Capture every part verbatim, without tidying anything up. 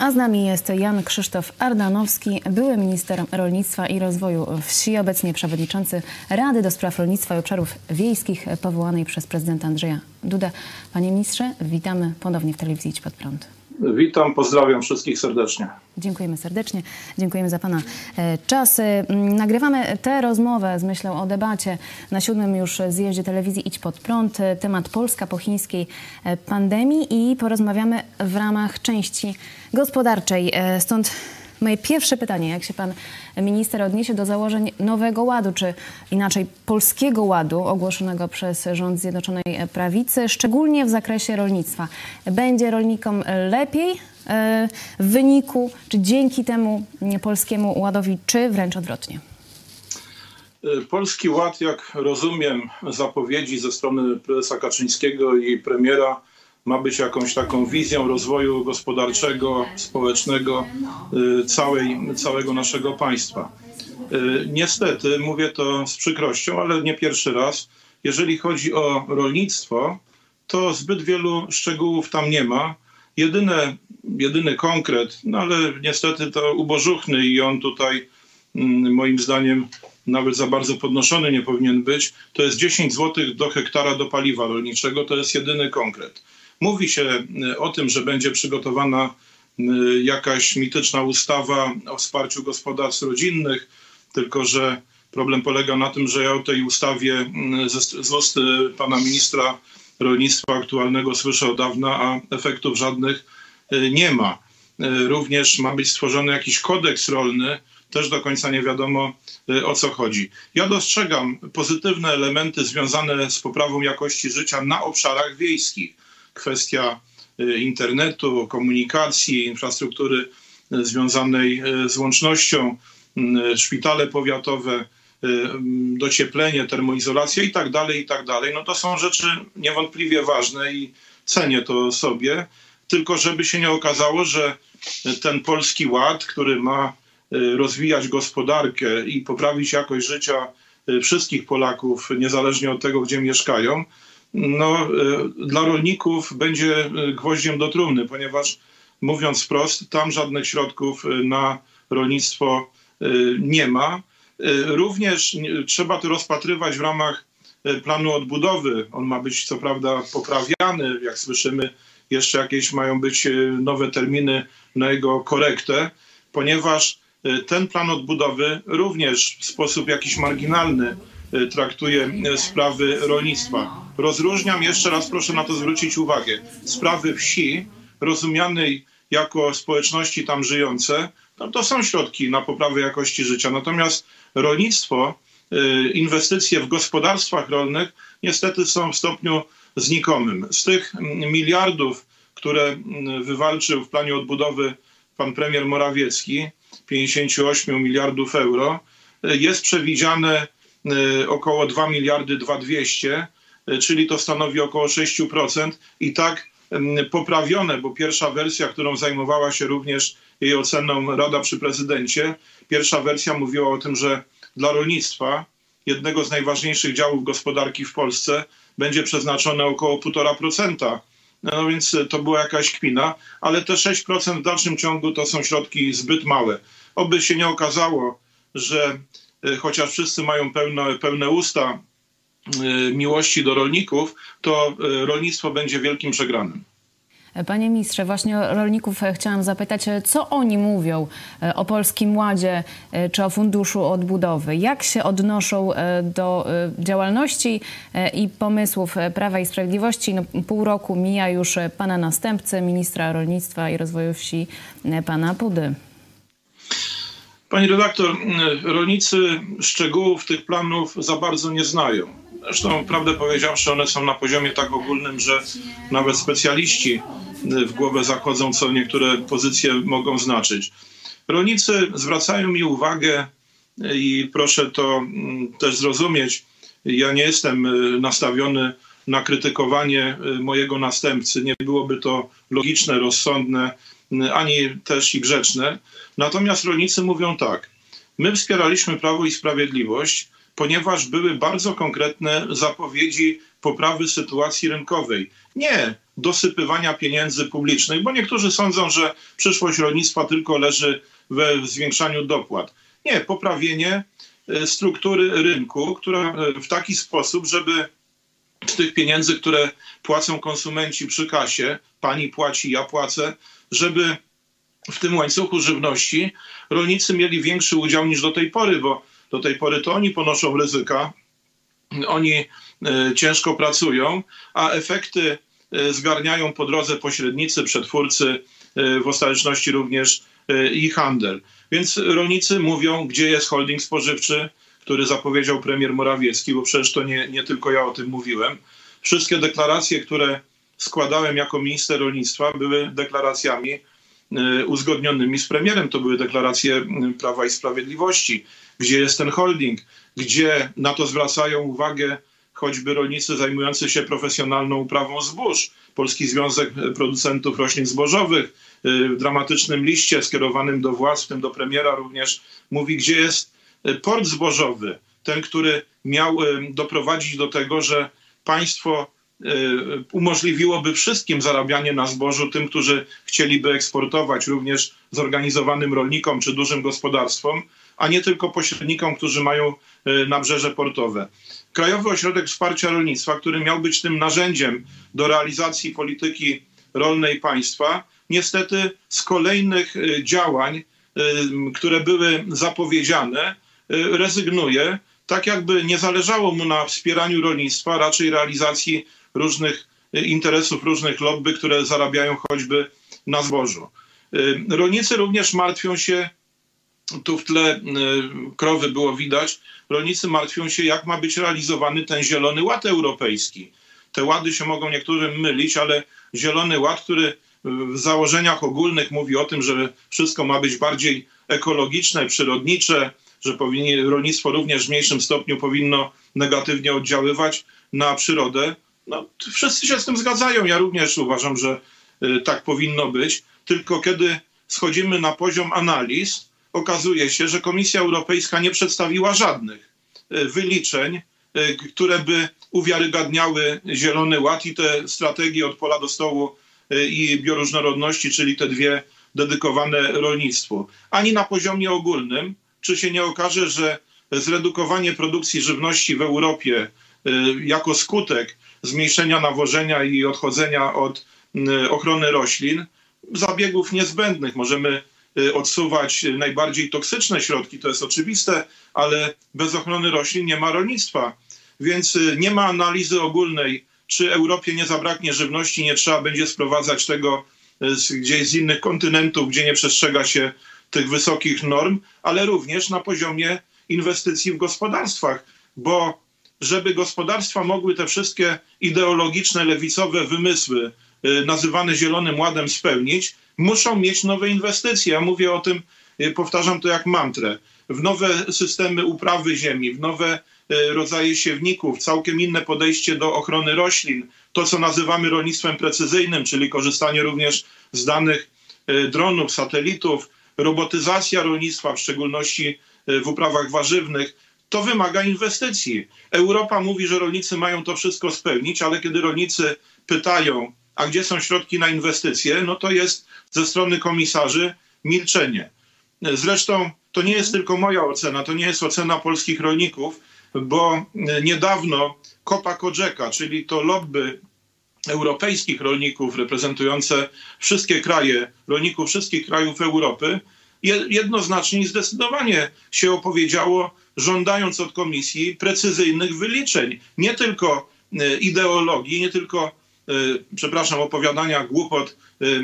A z nami jest Jan Krzysztof Ardanowski, były minister rolnictwa i rozwoju wsi, obecnie przewodniczący Rady do Spraw Rolnictwa i Obszarów Wiejskich powołanej przez prezydenta Andrzeja Dudę. Panie ministrze, witamy ponownie w telewizji Idź Pod Prąd. Witam, pozdrawiam wszystkich serdecznie. Dziękujemy serdecznie, dziękujemy za Pana czas. Nagrywamy tę rozmowę z myślą o debacie na siódmym już zjeździe telewizji Idź Pod Prąd. Temat Polska po chińskiej pandemii i porozmawiamy w ramach części gospodarczej. Stąd moje pierwsze pytanie, jak się pan minister odniesie do założeń Nowego Ładu, czy inaczej Polskiego Ładu ogłoszonego przez rząd Zjednoczonej Prawicy, szczególnie w zakresie rolnictwa. Będzie rolnikom lepiej w wyniku, czy dzięki temu Polskiemu Ładowi, czy wręcz odwrotnie? Polski Ład, jak rozumiem zapowiedzi ze strony prezesa Kaczyńskiego i premiera, ma być jakąś taką wizją rozwoju gospodarczego, społecznego całej, całego naszego państwa. Niestety, mówię to z przykrością, ale nie pierwszy raz, jeżeli chodzi o rolnictwo, to zbyt wielu szczegółów tam nie ma. Jedyne, jedyny konkret, no ale niestety to ubożuchny i on tutaj moim zdaniem nawet za bardzo podnoszony nie powinien być, to jest dziesięć złotych do hektara do paliwa rolniczego, to jest jedyny konkret. Mówi się o tym, że będzie przygotowana jakaś mityczna ustawa o wsparciu gospodarstw rodzinnych, tylko że problem polega na tym, że ja o tej ustawie z ust pana ministra rolnictwa aktualnego słyszę od dawna, a efektów żadnych nie ma. Również ma być stworzony jakiś kodeks rolny, też do końca nie wiadomo, o co chodzi. Ja dostrzegam pozytywne elementy związane z poprawą jakości życia na obszarach wiejskich. Kwestia internetu, komunikacji, infrastruktury związanej z łącznością, szpitale powiatowe, docieplenie, termoizolacja i tak dalej, i tak dalej. No to są rzeczy niewątpliwie ważne i cenię to sobie, tylko żeby się nie okazało, że ten Polski Ład, który ma rozwijać gospodarkę i poprawić jakość życia wszystkich Polaków, niezależnie od tego, gdzie mieszkają, no, dla rolników będzie gwoździem do trumny, ponieważ mówiąc wprost, tam żadnych środków na rolnictwo nie ma. Również trzeba to rozpatrywać w ramach planu odbudowy. On ma być co prawda poprawiany, jak słyszymy, jeszcze jakieś mają być nowe terminy na jego korektę, ponieważ ten plan odbudowy również w sposób jakiś marginalny traktuje sprawy rolnictwa. Rozróżniam, jeszcze raz proszę na to zwrócić uwagę, sprawy wsi rozumianej jako społeczności tam żyjące, no to są środki na poprawę jakości życia. Natomiast rolnictwo, inwestycje w gospodarstwach rolnych niestety są w stopniu znikomym. Z tych miliardów, które wywalczył w planie odbudowy pan premier Morawiecki, pięćdziesiąt osiem miliardów euro, jest przewidziane około dwa miliardy dwieście, czyli to stanowi około sześć procent i tak poprawione, bo pierwsza wersja, którą zajmowała się również jej oceną Rada przy prezydencie, pierwsza wersja mówiła o tym, że dla rolnictwa, jednego z najważniejszych działów gospodarki w Polsce, będzie przeznaczone około półtora procenta. No więc to była jakaś kpina, ale te sześć procent w dalszym ciągu to są środki zbyt małe. Oby się nie okazało, że chociaż wszyscy mają pełne, pełne usta miłości do rolników, to rolnictwo będzie wielkim przegranym. Panie ministrze, właśnie o rolników chciałam zapytać, co oni mówią o Polskim Ładzie czy o Funduszu Odbudowy? Jak się odnoszą do działalności i pomysłów Prawa i Sprawiedliwości? No, pół roku mija już pana następcy, ministra rolnictwa i rozwoju wsi, pana Pudy. Pani redaktor, rolnicy szczegółów tych planów za bardzo nie znają. Zresztą, prawdę powiedziawszy, one są na poziomie tak ogólnym, że nawet specjaliści w głowę zachodzą, co niektóre pozycje mogą znaczyć. Rolnicy zwracają mi uwagę i proszę to też zrozumieć, ja nie jestem nastawiony na krytykowanie mojego następcy. Nie byłoby to logiczne, rozsądne, ani też i grzeczne. Natomiast rolnicy mówią tak. My wspieraliśmy Prawo i Sprawiedliwość, ponieważ były bardzo konkretne zapowiedzi poprawy sytuacji rynkowej. Nie dosypywania pieniędzy publicznych, bo niektórzy sądzą, że przyszłość rolnictwa tylko leży we zwiększaniu dopłat. Nie, poprawienie struktury rynku, która w taki sposób, żeby z tych pieniędzy, które płacą konsumenci przy kasie, pani płaci, ja płacę, żeby w tym łańcuchu żywności rolnicy mieli większy udział niż do tej pory, bo do tej pory to oni ponoszą ryzyka, oni ciężko pracują, a efekty zgarniają po drodze pośrednicy, przetwórcy, w ostateczności również i handel. Więc rolnicy mówią, gdzie jest holding spożywczy, który zapowiedział premier Morawiecki, bo przecież to nie, nie tylko ja o tym mówiłem. Wszystkie deklaracje, które składałem jako minister rolnictwa, były deklaracjami uzgodnionymi z premierem. To były deklaracje Prawa i Sprawiedliwości. Gdzie jest ten holding? Gdzie na to zwracają uwagę choćby rolnicy zajmujący się profesjonalną uprawą zbóż? Polski Związek Producentów Roślin Zbożowych w dramatycznym liście skierowanym do władz, w tym do premiera również, mówi, gdzie jest port zbożowy. Ten, który miał doprowadzić do tego, że państwo umożliwiłoby wszystkim zarabianie na zbożu, tym, którzy chcieliby eksportować, również zorganizowanym rolnikom czy dużym gospodarstwom, a nie tylko pośrednikom, którzy mają nabrzeże portowe. Krajowy Ośrodek Wsparcia Rolnictwa, który miał być tym narzędziem do realizacji polityki rolnej państwa, niestety z kolejnych działań, które były zapowiedziane, rezygnuje, tak jakby nie zależało mu na wspieraniu rolnictwa, raczej realizacji różnych interesów, różnych lobby, które zarabiają choćby na zbożu. Rolnicy również martwią się, tu w tle krowy było widać, rolnicy martwią się, jak ma być realizowany ten Zielony Ład europejski. Te łady się mogą niektórym mylić, ale Zielony Ład, który w założeniach ogólnych mówi o tym, że wszystko ma być bardziej ekologiczne, przyrodnicze, że powinni, rolnictwo również w mniejszym stopniu powinno negatywnie oddziaływać na przyrodę. No, wszyscy się z tym zgadzają. Ja również uważam, że y, tak powinno być. Tylko kiedy schodzimy na poziom analiz, okazuje się, że Komisja Europejska nie przedstawiła żadnych y, wyliczeń, y, które by uwiarygadniały Zielony Ład i te strategie od pola do stołu y, i bioróżnorodności, czyli te dwie dedykowane rolnictwu. Ani na poziomie ogólnym, czy się nie okaże, że zredukowanie produkcji żywności w Europie y, jako skutek zmniejszenia nawożenia i odchodzenia od y, ochrony roślin, zabiegów niezbędnych. Możemy y, odsuwać najbardziej toksyczne środki, to jest oczywiste, ale bez ochrony roślin nie ma rolnictwa. Więc y, nie ma analizy ogólnej, czy Europie nie zabraknie żywności, nie trzeba będzie sprowadzać tego y, z, gdzieś z innych kontynentów, gdzie nie przestrzega się tych wysokich norm, ale również na poziomie inwestycji w gospodarstwach, bo żeby gospodarstwa mogły te wszystkie ideologiczne, lewicowe wymysły y, nazywane Zielonym Ładem spełnić, muszą mieć nowe inwestycje. Ja mówię o tym, y, powtarzam to jak mantrę, w nowe systemy uprawy ziemi, w nowe y, rodzaje siewników, całkiem inne podejście do ochrony roślin, to co nazywamy rolnictwem precyzyjnym, czyli korzystanie również z danych y, dronów, satelitów, robotyzacja rolnictwa, w szczególności w uprawach warzywnych, to wymaga inwestycji. Europa mówi, że rolnicy mają to wszystko spełnić, ale kiedy rolnicy pytają, a gdzie są środki na inwestycje, no to jest ze strony komisarzy milczenie. Zresztą to nie jest tylko moja ocena, to nie jest ocena polskich rolników, bo niedawno Copa-Cogeca, czyli to lobby europejskich rolników reprezentujące wszystkie kraje, rolników wszystkich krajów Europy, jednoznacznie i zdecydowanie się opowiedziało, żądając od komisji precyzyjnych wyliczeń. Nie tylko ideologii, nie tylko, przepraszam, opowiadania głupot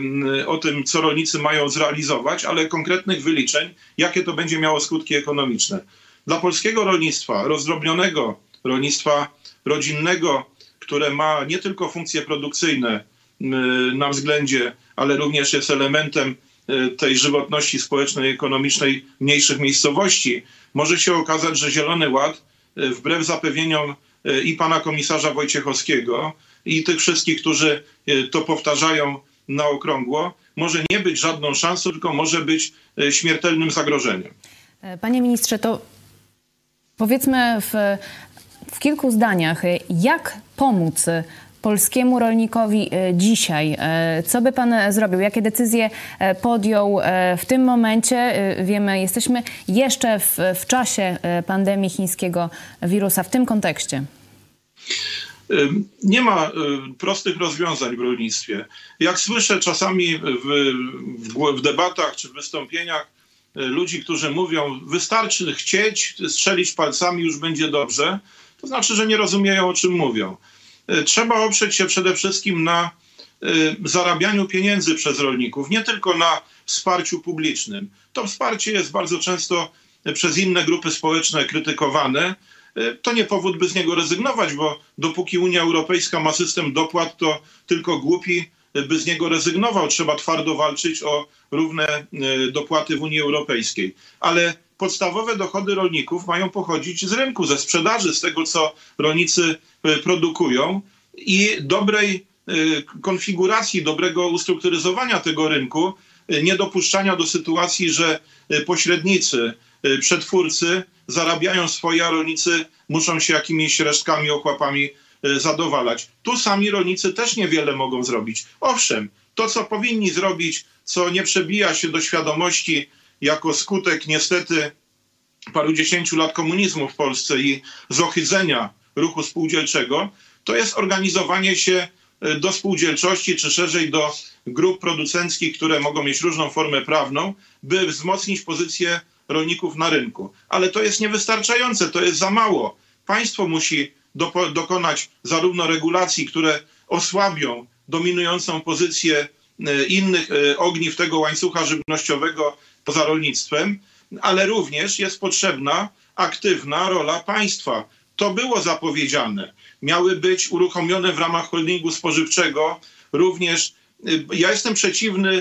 o tym, co rolnicy mają zrealizować, ale konkretnych wyliczeń, jakie to będzie miało skutki ekonomiczne. Dla polskiego rolnictwa, rozdrobnionego rolnictwa rodzinnego, które ma nie tylko funkcje produkcyjne na względzie, ale również jest elementem tej żywotności społecznej i ekonomicznej mniejszych miejscowości, może się okazać, że Zielony Ład, wbrew zapewnieniom i pana komisarza Wojciechowskiego, i tych wszystkich, którzy to powtarzają na okrągło, może nie być żadną szansą, tylko może być śmiertelnym zagrożeniem. Panie ministrze, to powiedzmy w, w kilku zdaniach, jak pomóc polskiemu rolnikowi dzisiaj? Co by pan zrobił? Jakie decyzje podjął w tym momencie? Wiemy, jesteśmy jeszcze w, w czasie pandemii chińskiego wirusa. W tym kontekście. Nie ma prostych rozwiązań w rolnictwie. Jak słyszę czasami w, w, w debatach czy w wystąpieniach ludzi, którzy mówią, wystarczy chcieć, strzelić palcami, już będzie dobrze, to znaczy, że nie rozumieją, o czym mówią. Trzeba oprzeć się przede wszystkim na zarabianiu pieniędzy przez rolników, nie tylko na wsparciu publicznym. To wsparcie jest bardzo często przez inne grupy społeczne krytykowane. To nie powód, by z niego rezygnować, bo dopóki Unia Europejska ma system dopłat, to tylko głupi by z niego rezygnował. Trzeba twardo walczyć o równe dopłaty w Unii Europejskiej. Ale podstawowe dochody rolników mają pochodzić z rynku, ze sprzedaży, z tego, co rolnicy produkują i dobrej konfiguracji, dobrego ustrukturyzowania tego rynku, niedopuszczania do sytuacji, że pośrednicy, przetwórcy zarabiają swoje, a rolnicy muszą się jakimiś resztkami, ochłapami zadowalać. Tu sami rolnicy też niewiele mogą zrobić. Owszem, to co powinni zrobić, co nie przebija się do świadomości jako skutek niestety parudziesięciu lat komunizmu w Polsce i zohydzenia ruchu spółdzielczego, to jest organizowanie się do spółdzielczości, czy szerzej do grup producenckich, które mogą mieć różną formę prawną, by wzmocnić pozycję rolników na rynku. Ale to jest niewystarczające, to jest za mało. Państwo musi do, dokonać zarówno regulacji, które osłabią dominującą pozycję innych ogniw tego łańcucha żywnościowego poza rolnictwem, ale również jest potrzebna aktywna rola państwa. To było zapowiedziane. Miały być uruchomione w ramach holdingu spożywczego również. Ja jestem przeciwny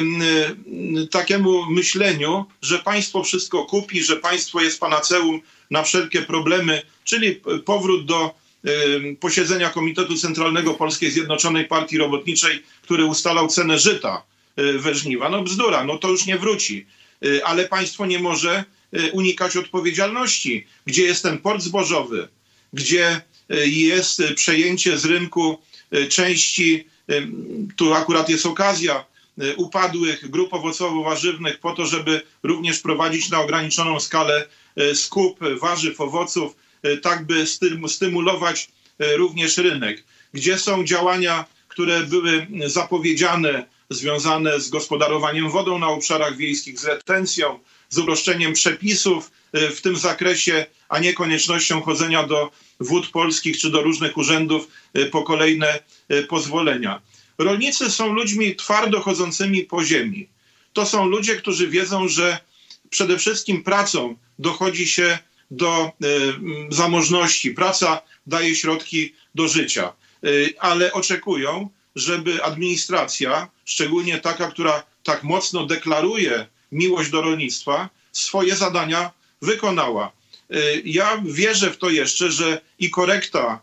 takiemu myśleniu, że państwo wszystko kupi, że państwo jest panaceum na wszelkie problemy, czyli powrót do posiedzenia Komitetu Centralnego Polskiej Zjednoczonej Partii Robotniczej, który ustalał cenę żyta we żniwa. No bzdura, no to już nie wróci. Ale państwo nie może unikać odpowiedzialności. Gdzie jest ten port zbożowy, gdzie jest przejęcie z rynku części, tu akurat jest okazja, upadłych grup owocowo-warzywnych po to, żeby również prowadzić na ograniczoną skalę skup warzyw, owoców, tak by stymulować również rynek. Gdzie są działania, które były zapowiedziane, związane z gospodarowaniem wodą na obszarach wiejskich, z retencją, z uproszczeniem przepisów w tym zakresie, a nie koniecznością chodzenia do wód polskich czy do różnych urzędów po kolejne pozwolenia. Rolnicy są ludźmi twardo chodzącymi po ziemi. To są ludzie, którzy wiedzą, że przede wszystkim pracą dochodzi się do y, zamożności. Praca daje środki do życia, y, ale oczekują, żeby administracja, szczególnie taka, która tak mocno deklaruje miłość do rolnictwa, swoje zadania wykonała. Y, ja wierzę w to jeszcze, że i korekta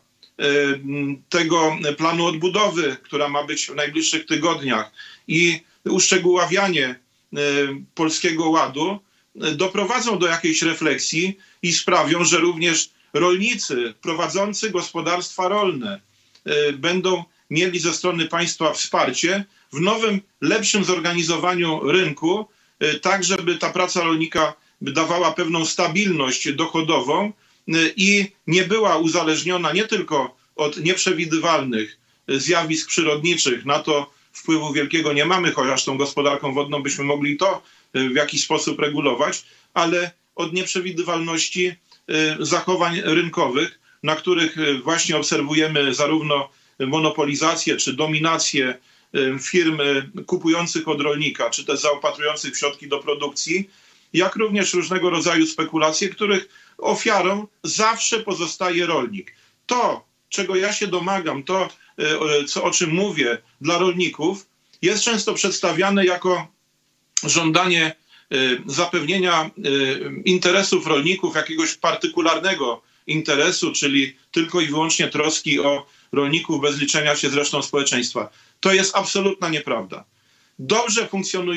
tego planu odbudowy, która ma być w najbliższych tygodniach, i uszczegóławianie Polskiego Ładu doprowadzą do jakiejś refleksji i sprawią, że również rolnicy prowadzący gospodarstwa rolne będą mieli ze strony państwa wsparcie w nowym, lepszym zorganizowaniu rynku, tak żeby ta praca rolnika dawała pewną stabilność dochodową i nie była uzależniona nie tylko od nieprzewidywalnych zjawisk przyrodniczych, na to wpływu wielkiego nie mamy, chociaż tą gospodarką wodną byśmy mogli to w jakiś sposób regulować, ale od nieprzewidywalności zachowań rynkowych, na których właśnie obserwujemy zarówno monopolizację czy dominację firm kupujących od rolnika, czy też zaopatrujących w środki do produkcji, jak również różnego rodzaju spekulacje, których ofiarą zawsze pozostaje rolnik. To, czego ja się domagam, to, co, o czym mówię dla rolników, jest często przedstawiane jako żądanie zapewnienia interesów rolników, jakiegoś partykularnego interesu, czyli tylko i wyłącznie troski o rolników bez liczenia się z resztą społeczeństwa. To jest absolutna nieprawda. Dobrze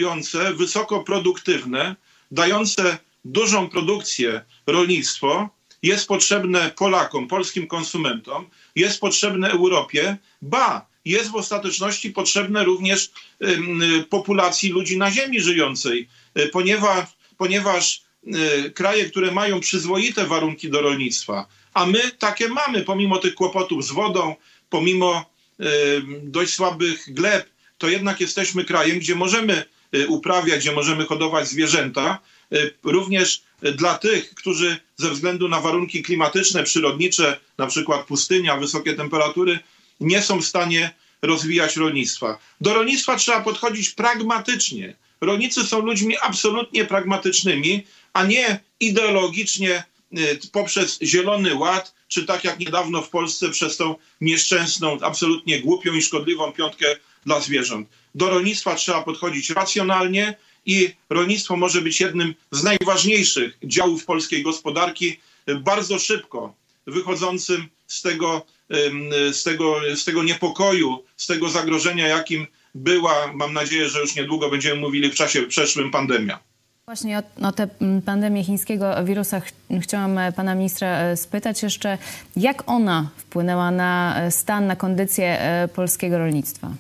funkcjonujące, wysoko produktywne, dające dużą produkcję rolnictwo jest potrzebne Polakom, polskim konsumentom, jest potrzebne Europie, ba, jest w ostateczności potrzebne również y, populacji ludzi na ziemi żyjącej, y, ponieważ, ponieważ y, kraje, które mają przyzwoite warunki do rolnictwa, a my takie mamy, pomimo tych kłopotów z wodą, pomimo y, dość słabych gleb, to jednak jesteśmy krajem, gdzie możemy y, uprawiać, gdzie możemy hodować zwierzęta, y, również dla tych, którzy ze względu na warunki klimatyczne, przyrodnicze, na przykład pustynia, wysokie temperatury, nie są w stanie rozwijać rolnictwa. Do rolnictwa trzeba podchodzić pragmatycznie. Rolnicy są ludźmi absolutnie pragmatycznymi, a nie ideologicznie poprzez Zielony Ład, czy tak jak niedawno w Polsce przez tą nieszczęsną, absolutnie głupią i szkodliwą piątkę dla zwierząt. Do rolnictwa trzeba podchodzić racjonalnie i rolnictwo może być jednym z najważniejszych działów polskiej gospodarki, bardzo szybko wychodzącym z tego, z tego, z tego niepokoju, z tego zagrożenia, jakim była, mam nadzieję, że już niedługo będziemy mówili w czasie przeszłym, pandemia. Właśnie o, o tę pandemię chińskiego wirusa ch chciałam pana ministra spytać jeszcze, jak ona wpłynęła na stan, na kondycję polskiego rolnictwa?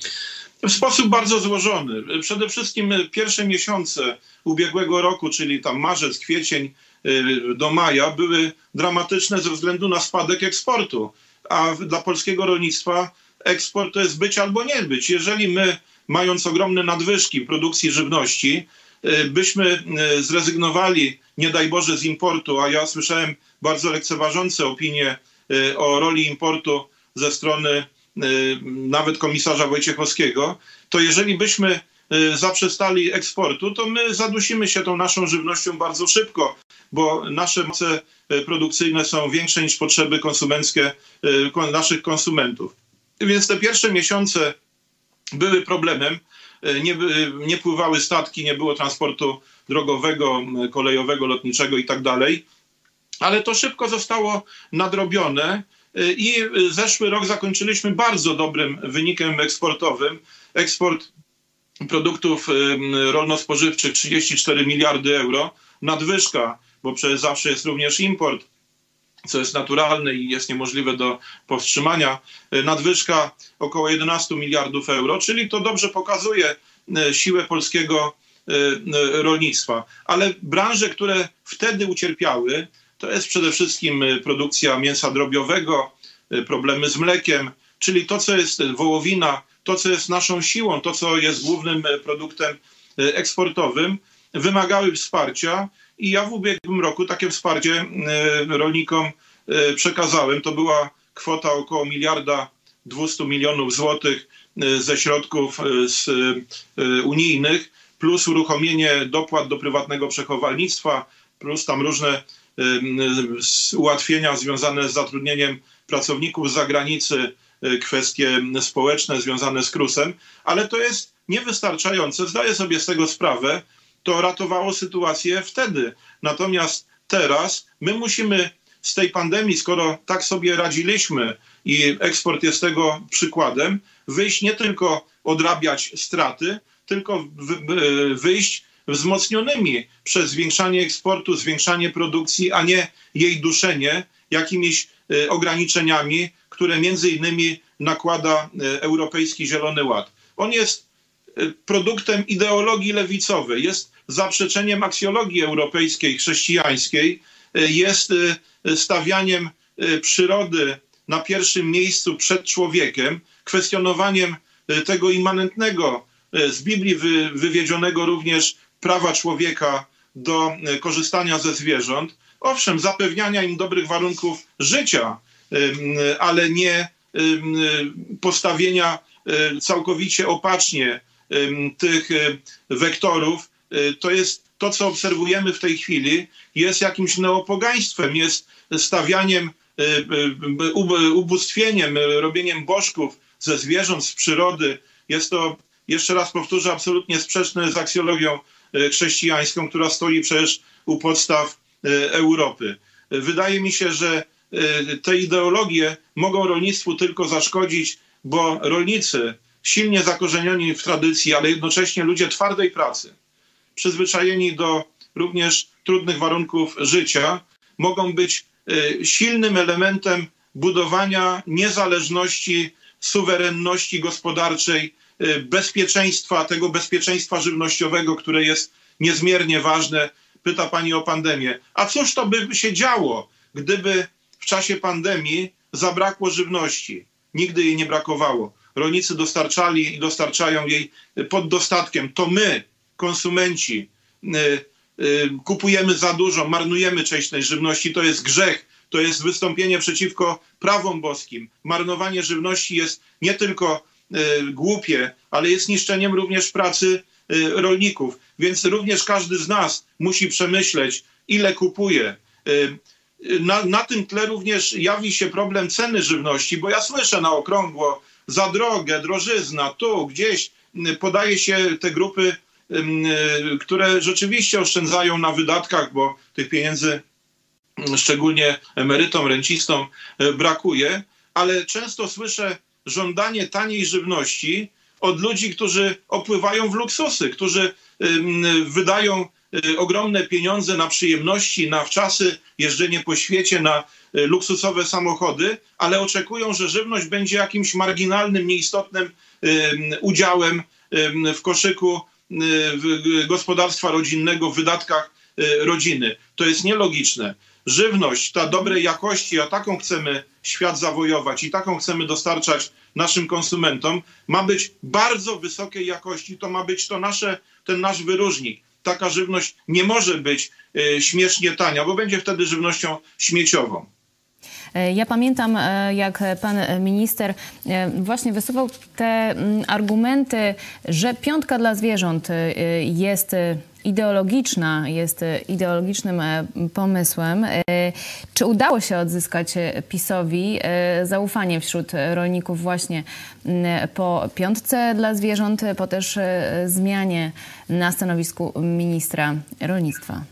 W sposób bardzo złożony. Przede wszystkim pierwsze miesiące ubiegłego roku, czyli tam marzec, kwiecień do maja, były dramatyczne ze względu na spadek eksportu. A dla polskiego rolnictwa eksport to jest być albo nie być. Jeżeli my, mając ogromne nadwyżki produkcji żywności, byśmy zrezygnowali, nie daj Boże, z importu, a ja słyszałem bardzo lekceważące opinie o roli importu ze strony nawet komisarza Wojciechowskiego, to jeżeli byśmy zaprzestali eksportu, to my zadusimy się tą naszą żywnością bardzo szybko, bo nasze moce produkcyjne są większe niż potrzeby konsumenckie naszych konsumentów. Więc te pierwsze miesiące były problemem. Nie, nie pływały statki, nie było transportu drogowego, kolejowego, lotniczego i tak dalej. Ale to szybko zostało nadrobione i zeszły rok zakończyliśmy bardzo dobrym wynikiem eksportowym. Eksport produktów rolno-spożywczych trzydzieści cztery miliardy euro. Nadwyżka, bo przecież zawsze jest również import, co jest naturalne i jest niemożliwe do powstrzymania. Nadwyżka około jedenaście miliardów euro, czyli to dobrze pokazuje siłę polskiego rolnictwa. Ale branże, które wtedy ucierpiały, to jest przede wszystkim produkcja mięsa drobiowego, problemy z mlekiem, czyli to, co jest wołowina, to, co jest naszą siłą, to, co jest głównym produktem eksportowym, wymagały wsparcia i ja w ubiegłym roku takie wsparcie rolnikom przekazałem. To była kwota około miliarda dwustu milionów złotych ze środków z unijnych, plus uruchomienie dopłat do prywatnego przechowalnictwa, plus tam różne ułatwienia związane z zatrudnieniem pracowników z zagranicy, kwestie społeczne związane z krusem, ale to jest niewystarczające. Zdaję sobie z tego sprawę. To ratowało sytuację wtedy. Natomiast teraz my musimy z tej pandemii, skoro tak sobie radziliśmy i eksport jest tego przykładem, wyjść nie tylko odrabiać straty, tylko wyjść wzmocnionymi przez zwiększanie eksportu, zwiększanie produkcji, a nie jej duszenie jakimiś ograniczeniami, które między innymi nakłada Europejski Zielony Ład. On jest produktem ideologii lewicowej, jest zaprzeczeniem aksjologii europejskiej, chrześcijańskiej, jest stawianiem przyrody na pierwszym miejscu przed człowiekiem, kwestionowaniem tego immanentnego, z Biblii wy, wywiedzionego również prawa człowieka do korzystania ze zwierząt. Owszem, zapewniania im dobrych warunków życia, ale nie postawienia całkowicie opacznie tych wektorów. To jest to, co obserwujemy w tej chwili, jest jakimś neopogaństwem, jest stawianiem, ubóstwieniem, robieniem bożków ze zwierząt, z przyrody. Jest to, jeszcze raz powtórzę, absolutnie sprzeczne z aksjologią chrześcijańską, która stoi przecież u podstaw Europy. Wydaje mi się, że te ideologie mogą rolnictwu tylko zaszkodzić, bo rolnicy, silnie zakorzenieni w tradycji, ale jednocześnie ludzie twardej pracy, przyzwyczajeni do również trudnych warunków życia, mogą być silnym elementem budowania niezależności, suwerenności gospodarczej, bezpieczeństwa, tego bezpieczeństwa żywnościowego, które jest niezmiernie ważne. Pyta pani o pandemię. A cóż to by się działo, gdyby w czasie pandemii zabrakło żywności? Nigdy jej nie brakowało. Rolnicy dostarczali i dostarczają jej pod dostatkiem. To my, konsumenci, kupujemy za dużo, marnujemy część tej żywności. To jest grzech, to jest wystąpienie przeciwko prawom boskim. Marnowanie żywności jest nie tylko głupie, ale jest niszczeniem również pracy rolników. Więc również każdy z nas musi przemyśleć, ile kupuje. Na, na tym tle również jawi się problem ceny żywności, bo ja słyszę na okrągło za drogę, drożyzna, tu gdzieś podaje się te grupy, które rzeczywiście oszczędzają na wydatkach, bo tych pieniędzy szczególnie emerytom, rencistom brakuje, ale często słyszę żądanie taniej żywności od ludzi, którzy opływają w luksusy, którzy wydają ogromne pieniądze na przyjemności, na wczasy, jeżdżenie po świecie, na luksusowe samochody, ale oczekują, że żywność będzie jakimś marginalnym, nieistotnym udziałem w koszyku gospodarstwa rodzinnego, w wydatkach rodziny. To jest nielogiczne. Żywność, ta dobrej jakości, a taką chcemy świat zawojować i taką chcemy dostarczać naszym konsumentom, ma być bardzo wysokiej jakości. To ma być to nasze, ten nasz wyróżnik. Taka żywność nie może być e, śmiesznie tania, bo będzie wtedy żywnością śmieciową. Ja pamiętam, jak pan minister właśnie wysuwał te argumenty, że piątka dla zwierząt jest ideologiczna, jest ideologicznym pomysłem. Czy udało się odzyskać PiS-owi zaufanie wśród rolników właśnie po piątce dla zwierząt, po też zmianie na stanowisku ministra rolnictwa?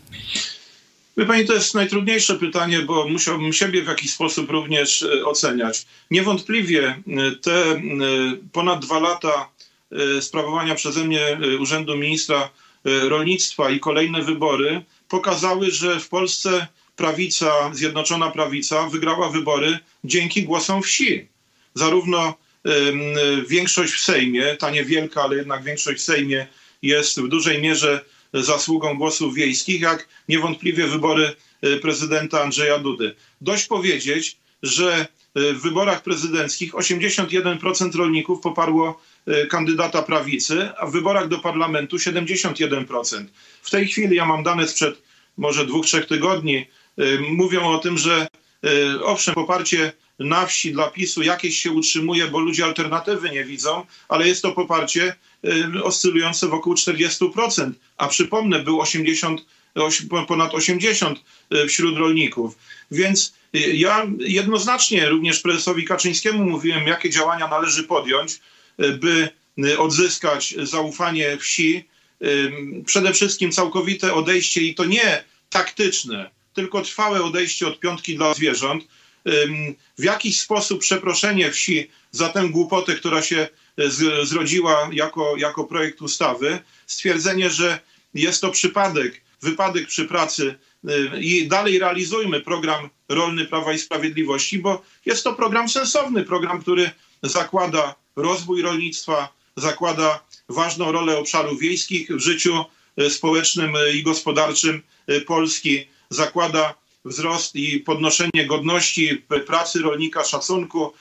Wie pani, to jest najtrudniejsze pytanie, bo musiałbym siebie w jakiś sposób również oceniać. Niewątpliwie te ponad dwa lata sprawowania przeze mnie urzędu ministra rolnictwa i kolejne wybory pokazały, że w Polsce prawica, Zjednoczona Prawica wygrała wybory dzięki głosom wsi. Zarówno większość w Sejmie, ta niewielka, ale jednak większość w Sejmie jest w dużej mierze zasługą głosów wiejskich, jak niewątpliwie wybory prezydenta Andrzeja Dudy. Dość powiedzieć, że w wyborach prezydenckich osiemdziesiąt jeden procent rolników poparło kandydata prawicy, a w wyborach do parlamentu siedemdziesiąt jeden procent. W tej chwili, ja mam dane sprzed może dwóch, trzech tygodni, mówią o tym, że owszem, poparcie na wsi dla PiSu jakieś się utrzymuje, bo ludzie alternatywy nie widzą, ale jest to poparcie oscylujące wokół czterdziestu procent, a przypomnę, był osiemdziesiąt, ponad osiemdziesiąt wśród rolników. Więc ja jednoznacznie również prezesowi Kaczyńskiemu mówiłem, jakie działania należy podjąć, by odzyskać zaufanie wsi. Przede wszystkim całkowite odejście, i to nie taktyczne, tylko trwałe odejście od piątki dla zwierząt. W jakiś sposób przeproszenie wsi za tę głupotę, która się zrodziła jako, jako projekt ustawy. Stwierdzenie, że jest to przypadek, wypadek przy pracy i dalej realizujmy program rolny Prawa i Sprawiedliwości, bo jest to program sensowny, program, który zakłada rozwój rolnictwa, zakłada ważną rolę obszarów wiejskich w życiu społecznym i gospodarczym Polski, zakłada wzrost i podnoszenie godności pracy rolnika, szacunku,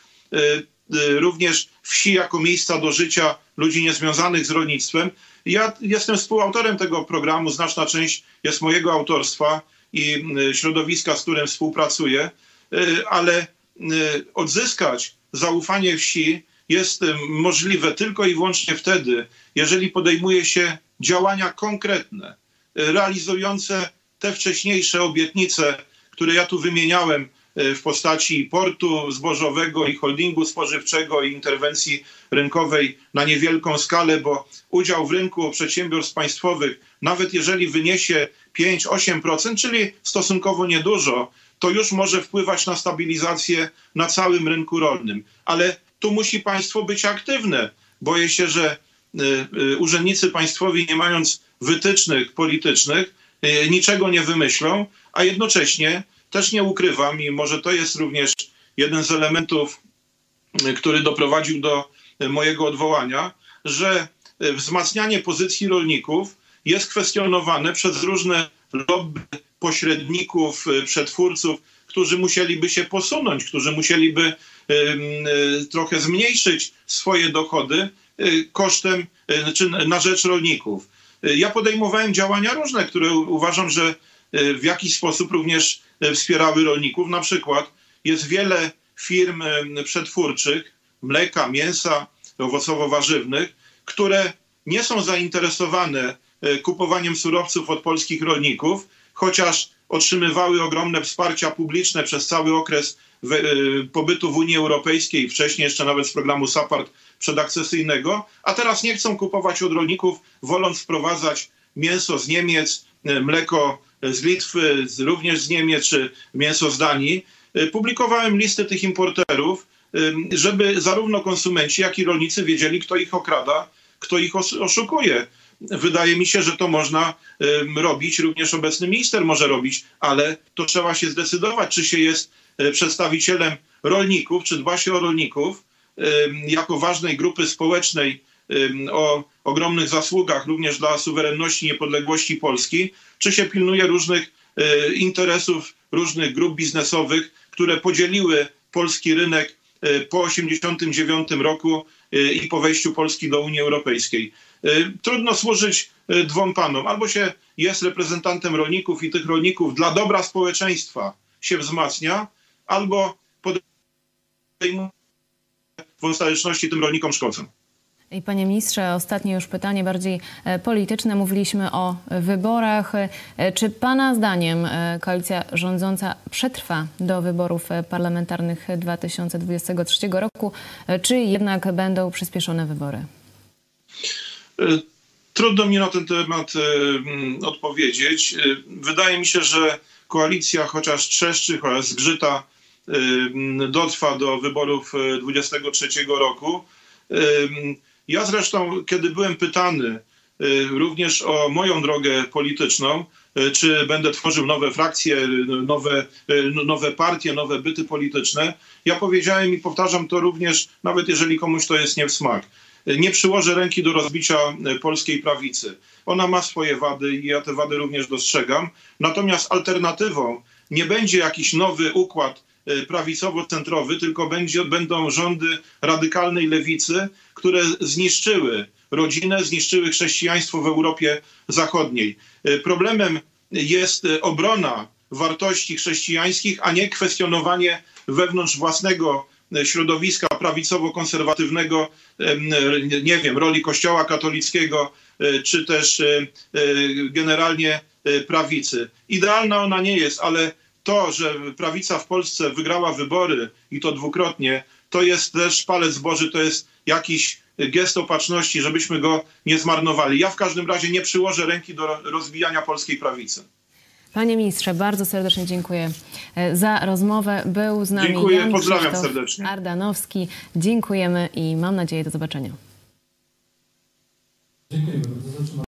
również wsi jako miejsca do życia ludzi niezwiązanych z rolnictwem. Ja jestem współautorem tego programu, znaczna część jest mojego autorstwa i środowiska, z którym współpracuję, ale odzyskać zaufanie wsi jest możliwe tylko i wyłącznie wtedy, jeżeli podejmuje się działania konkretne, realizujące te wcześniejsze obietnice, które ja tu wymieniałem w postaci portu zbożowego i holdingu spożywczego i interwencji rynkowej na niewielką skalę, bo udział w rynku przedsiębiorstw państwowych, nawet jeżeli wyniesie pięć do ośmiu procent, czyli stosunkowo niedużo, to już może wpływać na stabilizację na całym rynku rolnym. Ale tu musi państwo być aktywne. Boję się, że urzędnicy państwowi, nie mając wytycznych politycznych, niczego nie wymyślą, a jednocześnie też nie ukrywam i może to jest również jeden z elementów, który doprowadził do mojego odwołania, że wzmacnianie pozycji rolników jest kwestionowane przez różne lobby pośredników, przetwórców, którzy musieliby się posunąć, którzy musieliby trochę zmniejszyć swoje dochody kosztem czy na rzecz rolników. Ja podejmowałem działania różne, które uważam, że w jakiś sposób również wspierały rolników. Na przykład jest wiele firm przetwórczych, mleka, mięsa, owocowo-warzywnych, które nie są zainteresowane kupowaniem surowców od polskich rolników, chociaż otrzymywały ogromne wsparcia publiczne przez cały okres pobytu w Unii Europejskiej, wcześniej jeszcze nawet z programu SAPARD przedakcesyjnego, a teraz nie chcą kupować od rolników, woląc sprowadzać mięso z Niemiec, mleko z Litwy, również z Niemiec, czy mięso z Danii. Publikowałem listy tych importerów, żeby zarówno konsumenci, jak i rolnicy wiedzieli, kto ich okrada, kto ich oszukuje. Wydaje mi się, że to można robić, również obecny minister może robić, ale to trzeba się zdecydować, czy się jest przedstawicielem rolników, czy dba się o rolników jako ważnej grupy społecznej o ogromnych zasługach również dla suwerenności i niepodległości Polski, czy się pilnuje różnych interesów różnych grup biznesowych, które podzieliły polski rynek po osiemdziesiątym dziewiątym roku i po wejściu Polski do Unii Europejskiej. Trudno służyć dwom panom. Albo się jest reprezentantem rolników i tych rolników dla dobra społeczeństwa się wzmacnia, albo podejmuje w ostateczności tym rolnikom szkodzą. I panie ministrze, ostatnie już pytanie bardziej polityczne. Mówiliśmy o wyborach. Czy pana zdaniem koalicja rządząca przetrwa do wyborów parlamentarnych dwa tysiące dwudziestego trzeciego roku, czy jednak będą przyspieszone wybory? Trudno mi na ten temat odpowiedzieć. Wydaje mi się, że koalicja chociaż trzeszczy, chociaż zgrzyta, dotrwa do wyborów dwudziestego trzeciego roku. Ja zresztą, kiedy byłem pytany również o moją drogę polityczną, czy będę tworzył nowe frakcje, nowe, nowe partie, nowe byty polityczne, ja powiedziałem i powtarzam to również, nawet jeżeli komuś to jest nie w smak. Nie przyłożę ręki do rozbicia polskiej prawicy. Ona ma swoje wady i ja te wady również dostrzegam. Natomiast alternatywą nie będzie jakiś nowy układ prawicowo-centrowy, tylko będzie, będą rządy radykalnej lewicy, które zniszczyły rodzinę, zniszczyły chrześcijaństwo w Europie Zachodniej. Problemem jest obrona wartości chrześcijańskich, a nie kwestionowanie wewnątrz własnego środowiska prawicowo-konserwatywnego, nie wiem, roli Kościoła katolickiego, czy też generalnie prawicy. Idealna ona nie jest, ale to, że prawica w Polsce wygrała wybory i to dwukrotnie, to jest też palec Boży, to jest jakiś gest opatrzności, żebyśmy go nie zmarnowali. Ja w każdym razie nie przyłożę ręki do rozbijania polskiej prawicy. Panie ministrze, bardzo serdecznie dziękuję za rozmowę. Był z nami Dziękuję, Jan pozdrawiam Krzysztof serdecznie. Ardanowski. Dziękujemy i mam nadzieję do zobaczenia. Dziękujemy.